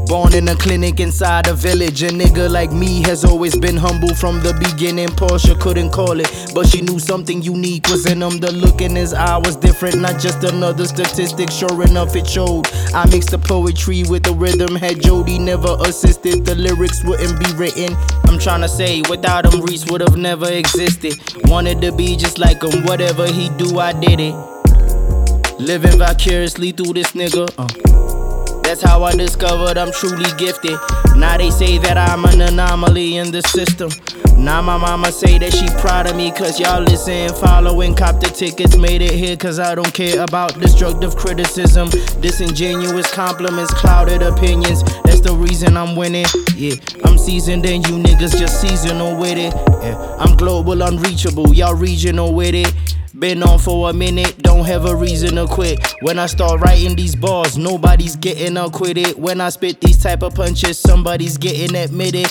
Born in a clinic inside a village. A nigga like me has always been humble from the beginning. Portia couldn't call it, but she knew something unique was in him. The look in his eye was different, not just another statistic. Sure enough, it showed. I mixed the poetry with the rhythm. Had Jody never assisted, the lyrics wouldn't be written. I'm tryna say, without him, Reese would've never existed. Wanted to be just like him, whatever he do, I did it. Living vicariously through this nigga. That's how I discovered I'm truly gifted. Now they say that I'm an anomaly in the system. Now my mama say that she proud of me, cause y'all listen, following, cop the tickets, made it here cause I don't care about destructive criticism, disingenuous compliments, clouded opinions. That's the reason I'm winning. Yeah, I'm seasoned and you niggas just seasonal with it. Yeah, I'm global, unreachable, y'all regional with it. Been on for a minute, don't have a reason to quit. When I start writing these bars, nobody's getting acquitted. When I spit these type of punches, somebody's getting admitted.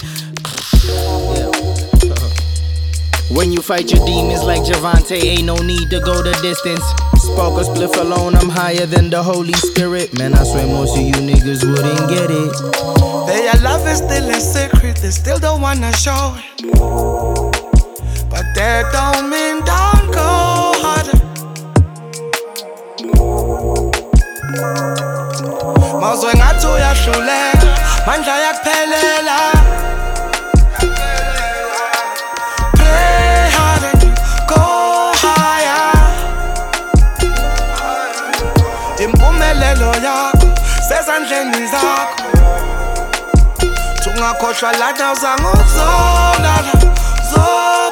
When you fight your demons like Javante, ain't no need to go the distance. Spark a spliff alone, I'm higher than the Holy Spirit. Man, I swear most of you niggas wouldn't get it. Their love is still a secret, they still don't wanna show it. But that don't mean don't go harder. Mazwe ngathi uyahlulela, mandla yakuphelela. Play harder, go higher. Impumelelo yakho sezandleni zakho. Ungakhohlwa lana uzange uzolala.